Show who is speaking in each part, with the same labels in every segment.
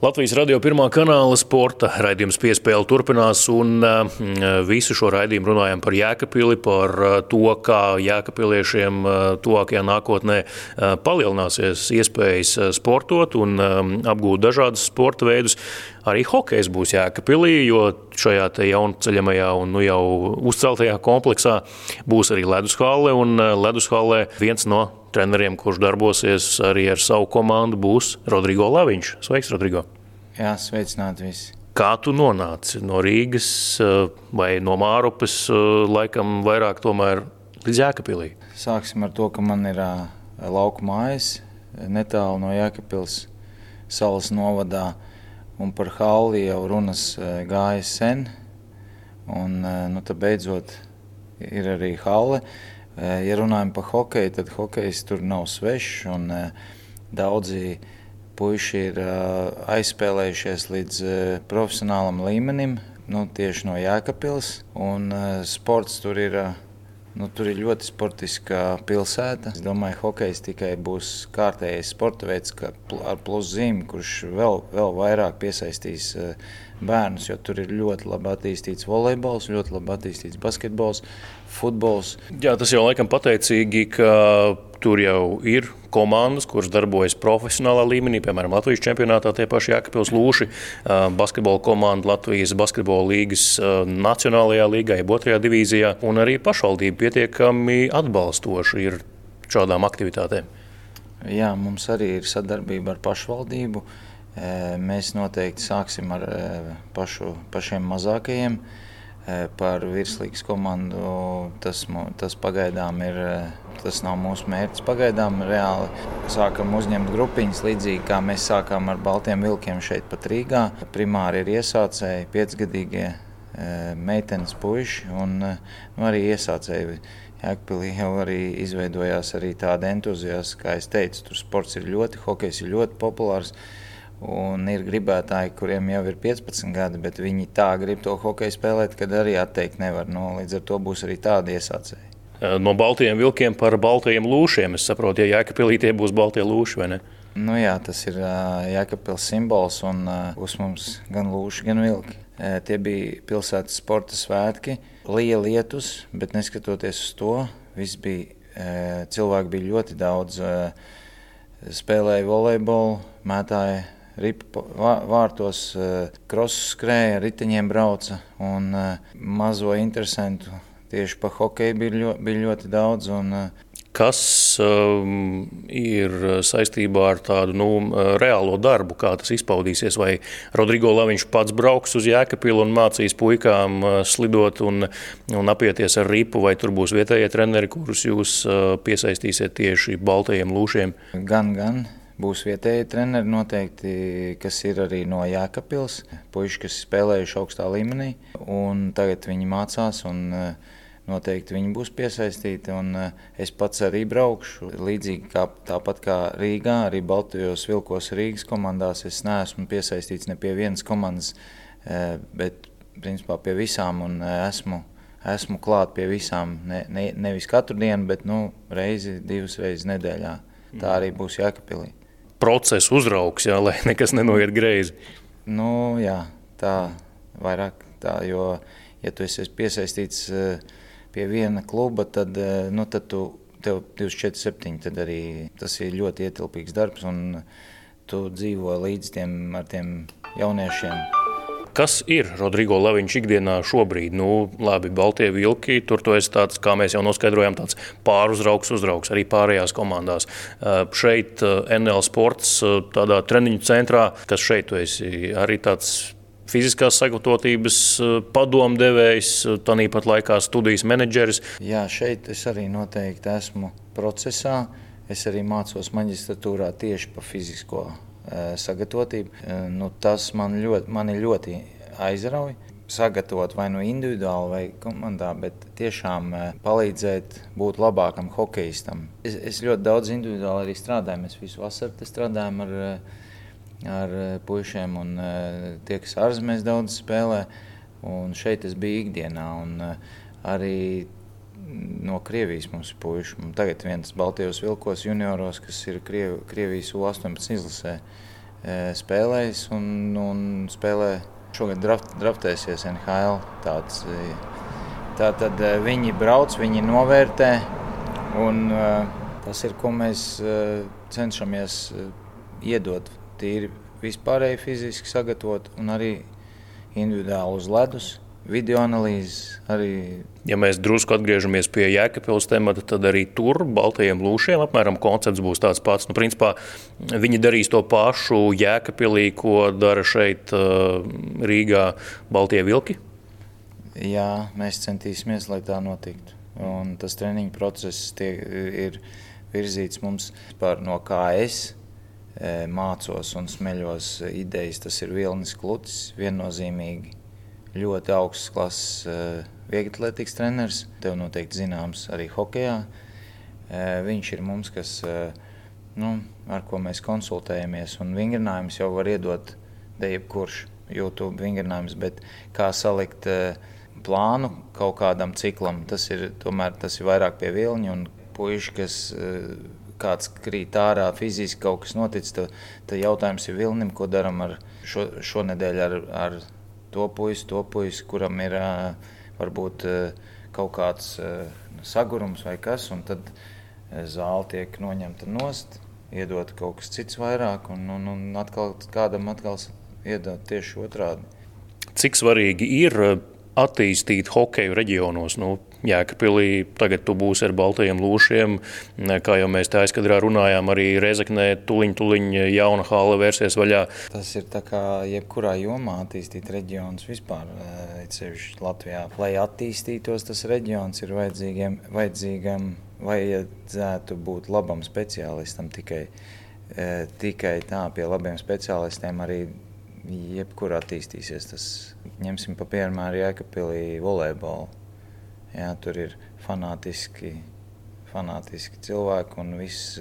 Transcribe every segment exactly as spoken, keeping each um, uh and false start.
Speaker 1: Latvijas radio pirmā kanāla sporta raidījums Piespēle turpinās, un visu šo raidījumu runājam par Jēkabpili, par to, kā jēkabpiliešiem tuvākajā nākotnē palielināsies iespējas sportot un apgūt dažādas sporta veidus. Arī hokejs būs Jēkabpilī, jo šajā te jaunceļamajā un nu jau uzceltajā kompleksā būs arī ledushale, un ledushallē viens no treneriem, kurš darbosies arī ar savu komandu, būs Rodrigo Laviņš. Sveiks, Rodrigo!
Speaker 2: Jā, sveicināti visi!
Speaker 1: Kā tu nonāci no Rīgas vai no Mārupes, laikam vairāk tomēr līdz Jēkabpilī?
Speaker 2: Sāksim ar to, ka man ir lauku mājas netālu no Jēkabpils Salas novadā, un par halli jau runas gāja sen, un nu, tad beidzot ir arī halle. Ja runājam par hokeju, tad hokejs tur nav svešs, un daudzi puiši ir aizspēlējušies līdz profesionālam līmenim, nu, tieši no Jēkabpils, un sports tur ir, nu, tur ir ļoti sportiska pilsēta. Es domāju, hokejs tikai būs kārtējais sporta veids ar pluszīmi, kurš vēl, vēl vairāk piesaistīs bērnus, jo tur ir ļoti labi attīstīts volejbols, ļoti labi attīstīts basketbols, futbols.
Speaker 1: Jā, tas jau laikam pateicīgi, ka tur jau ir komandas, kuras darbojas profesionālā līmenī, piemēram, Latvijas čempionātā tie paši Jēkabpils Lūši, basketbola komanda Latvijas basketbola līgas nacionālajā līgā, jeb otrajā divīzijā, un arī pašvaldība pietiekami atbalstoši ir šādām aktivitātēm.
Speaker 2: Jā, mums arī ir sadarbība ar pašvaldību. Mēs noteikti sāksim ar pašu, pašiem mazākajiem. Par virslīgas komandu tas, tas pagaidām ir, tas nav mūsu mērķis pagaidām. Reāli sākam uzņemt grupiņas līdzīgi, kā mēs sākām ar Baltiem vilkiem šeit pat Rīgā. Primāri ir iesācēji, piecgadīgie meitenes puiši un nu, arī iesācēji. Jēkabpilī jau arī izveidojās arī tāda entuziasta, kā es teicu, tur sports ir ļoti, hokejs ir ļoti populārs. Un ir gribētāji, kuriem jau ir piecpadsmit gadi, bet viņi tā grib to hokeju spēlēt, kad arī atteikt nevar. No, līdz ar to būs arī tādi iesācēji.
Speaker 1: No Baltajiem vilkiem par Baltajiem lūšiem. Es saprotu, ja Jēkabpilī tie būs Baltie lūši, vai ne?
Speaker 2: Nu jā, tas ir Jēkabpils simbols, un būs mums gan lūši, gan vilki. Tie bija pilsētas sporta svētki. Lija lietus, bet neskatoties uz to, viss bija, cilvēki bija ļoti daudz. Spēlēja volejbolu, mētāja ripa vārtos, krosus skrēja, riteņiem brauca, un mazo interesantu tieši pa hokeju bija ļoti, bija ļoti daudz. Un,
Speaker 1: Kas um, ir saistībā ar tādu nu, reālo darbu, kā tas izpaudīsies? Vai Rodrigo Laviņš pats brauks uz Jēkabpili un mācīs puikām slidot un, un apieties ar ripu, vai tur būs vietējie treneri, kurus jūs piesaistīsiet tieši Baltajiem lūšiem?
Speaker 2: Gan, gan. Būs vietēji treneri noteikti, kas ir arī no Jēkabpils, puiši, kas spēlējuši augstā līmenī, un tagad viņi mācās, un noteikti viņi būs piesaistīti, un es pats arī braukšu. Līdzīgi kā, tāpat kā Rīgā, arī Baltajos vilkos Rīgas komandās es neesmu piesaistīts ne pie vienas komandas, bet principā pie visām, un esmu, esmu klāt pie visām, ne, ne, nevis katru dienu, bet nu, reizi, divas reizes nedēļā. Tā arī būs Jēkabpilī.
Speaker 1: Procesu uzraugs, jā, lai nekas nenoiet greizi.
Speaker 2: Nu, jā, tā vairāk tā, jo, ja tu esi piesaistīts pie viena kluba, tad, nu, tad tu, tev divdesmit četri septiņi, tad arī tas ir ļoti ietilpīgs darbs, un tu dzīvo līdz tiem, ar tiem jauniešiem.
Speaker 1: Kas ir Rodrigo Laviņš ikdienā šobrīd? Nu, labi, Baltie vilki, tur tu esi tāds, kā mēs jau noskaidrojām, tāds pāruzraugs, uzraugs arī pārējās komandās. Šeit N L Sports, tādā treniņu centrā, kas šeit tu esi arī tāds fiziskās sagatavotības padomdevējs, tanīpat laikā studijas menedžeris.
Speaker 2: Jā, šeit es arī noteikti esmu procesā. Es arī mācos maģistratūrā tieši pa fizisko sagatavotību. Nu, tas man ļoti, mani ļoti aizrauj. Sagatavot vai nu individuāli vai komandā, bet tiešām palīdzēt būt labākam hokejistam. Es, es ļoti daudz individuāli arī strādāju. Mēs visu vasaru te strādājam ar, ar puišiem, un tie, kas ārzemēs daudz spēlē. Un šeit es biju ikdienā, un arī no Krievijas mums ir puiši. Tagad viens Baltijos vilkos junioros, kas ir Kriev, Krievijas U astoņpadsmit izlasē, spēlējis un, un spēlē šogad draft, draftēsies N H L. Tāds, tā tad viņi brauc, viņi novērtē un tas ir, ko mēs cenšamies iedot tīri vispārēji fiziski sagatavot un arī individuāli uz ledus. Video analīzes arī.
Speaker 1: Ja mēs drusku atgriežamies pie Jēkabpils temata, tad arī tur baltajiem lūšiem apmēram koncepts būs tāds pats. Nu, principā viņi darīs to pašu Jēkabpilī, ko dara šeit Rīgā baltie vilki?
Speaker 2: Jā, mēs centīsimies, lai tā notiktu. Un tas treniņu process tie ir virzīts mums par no kā es mācos un smeļos idejas. Tas ir Vilnis Klutis, viennozīmīgi. Ļoti augsts klases vieglatlētikas treneris, tev noteikti zināms arī hokejā. Viņš ir mums, kas, nu, ar ko mēs konsultējamies, un vingrinājumus jau var iedot de jebkurš YouTube vingrinājums, bet kā salikt plānu kaut kādam ciklam, tas ir, tomēr tas ir vairāk pie Vilņa, un puiši, kas kāds krīt ārā, fiziski kaut kas notic, tad, tad jautājums ir Vilnim, ko daram ar šo, šonedēļ ar, ar to puisi, to puisi, kuram ir varbūt kaut kāds sagurums vai kas, un tad zāle tiek noņemta nost, iedot kaut kas cits vairāk, un, un, un atkal kādam atkal iedot tieši otrādi.
Speaker 1: Cik svarīgi ir attīstīt hokeju reģionos? Nu, Jēkabpilī tagad tu būsi ar baltajiem lūšiem, kā jau mēs tā aizkadrā runājām, arī Rēzeknē tuliņ, tuliņ jauna hāla vērsies vaļā.
Speaker 2: Tas ir tā kā jebkurā jomā attīstīt reģionus vispār, sevišķi Latvijā. Lai attīstītos tas reģions, ir vajadzīgiem, vajadzīgam, vajadzētu būt labam speciālistam tikai, tikai tā pie labiem speciālistiem arī jebkur attīstīsies. Tas, ņemsim pa piemēru Jēkabpilī volejbolu. Jā, tur ir fanātiski, fanātiski cilvēki un viss,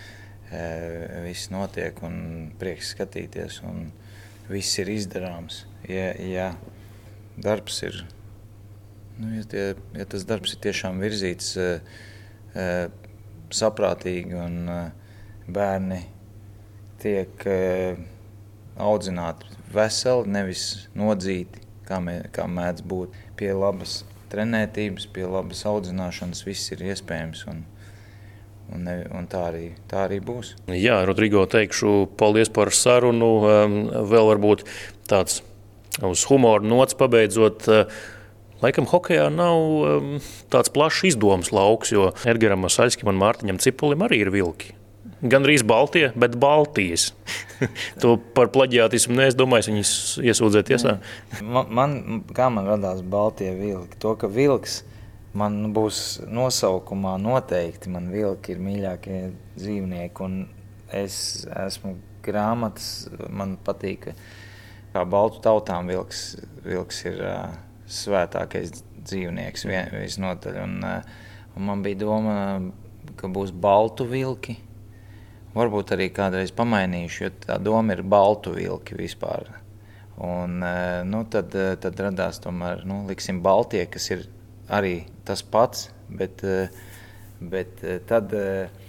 Speaker 2: viss notiek un prieks skatīties un viss ir izdarāms. Ja, ja darbs ir, nu, ja, tie, ja tas darbs ir tiešām virzīts saprātīgi un bērni tiek audzināti veseli, nevis nodzīti, kā, mē, kā mēdz būt pie labas trenētības, pie labas audzināšanas, viss ir iespējams un, un, ne, un tā, arī, tā arī būs.
Speaker 1: Jā, Rodrigo, teikšu paldies par sarunu. Vēl varbūt tāds uz humoru nots pabeidzot. Laikam hokejā nav tāds plašs izdomas lauks, jo Edgaram Saļskim un Mārtiņam Cipulim arī ir vilki. Gandrīz Baltie, bet Baltijas. Tu par plaģiātismu neesi domājis viņus iesūdzēt tiesā?
Speaker 2: Man, man, kā man radās Baltie vilki? To, ka vilks man būs nosaukumā noteikti. Man vilki ir mīļākie dzīvnieki, un es esmu grāmatas, man patīk, kā baltu tautām vilks, vilks ir uh, svētākais dzīvnieks vien, visnotaļ. Un, uh, un man bija doma, ka būs baltu vilki. Varbūt arī kādreiz pamainīšu, jo tā doma ir baltu vilki vispār. Un, nu, tad, tad radās tomēr, nu, liksim, Baltie, kas ir arī tas pats, bet, bet tad,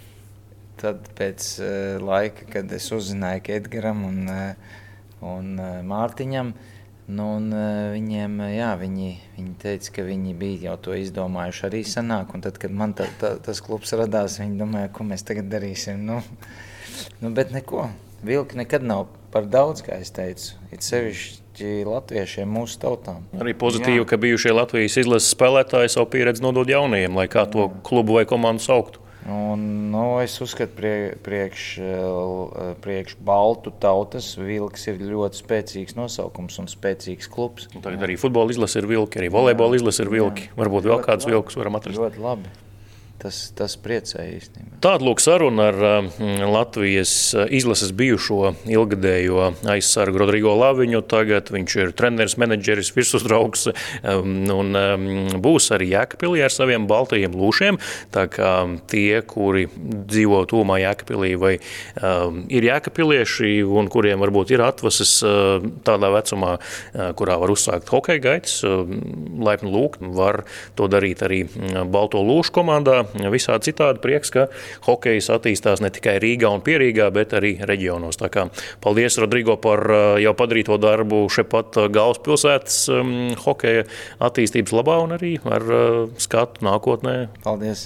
Speaker 2: tad pēc laika, kad es uzzināju, ka Edgaram un, un Mārtiņam, nu, un viņiem, jā, viņi, viņi teica, ka viņi bija jau to izdomājuši arī sanāk, un tad, kad man tā, tā, tas klubs radās, viņi domāja, ko mēs tagad darīsim. Nu, nu, bet neko, vilki nekad nav par daudz, kā es teicu, it sevišķi latviešiem mūsu tautām.
Speaker 1: Arī pozitīvi, jā. Ka bijušie Latvijas izlases spēlētāji savu pieredzi nodod jaunajiem, lai kā to klubu vai komandu sauktu.
Speaker 2: Un, nu, es uzskatu, prie, priekš, priekš baltu tautas vilks ir ļoti spēcīgs nosaukums un spēcīgs klubs.
Speaker 1: Un tagad arī futbola izlase ir vilki, arī volejbola izlase ir vilki. Jā. Varbūt vēl kādus vilkus varam atrast.
Speaker 2: Ļoti labi. Tas, tas priecēja īstenībā.
Speaker 1: Tāda lūk saruna ar Latvijas izlases bijušo ilgadējo aizsargu Rodrigo Laviņu. Tagad viņš ir treneris, menedžeris, virsuzdraugs un būs arī Jēkabpilī ar saviem baltajiem lūšiem. Tā kā tie, kuri dzīvo tūmā Jēkabpilī vai ir jēkabpilieši un kuriem varbūt ir atvases tādā vecumā, kurā var uzsākt hokeja gaitas, laipni lūgt, var to darīt arī balto lūšu komandā. visādi citādi prieks, ka hokejs attīstās ne tikai Rīgā un Pierīgā, bet arī reģionos. Tā kā paldies, Rodrigo, par jau padarīto darbu šepat galvaspilsētas hokeja attīstības labā un arī ar skatu nākotnē.
Speaker 2: Paldies!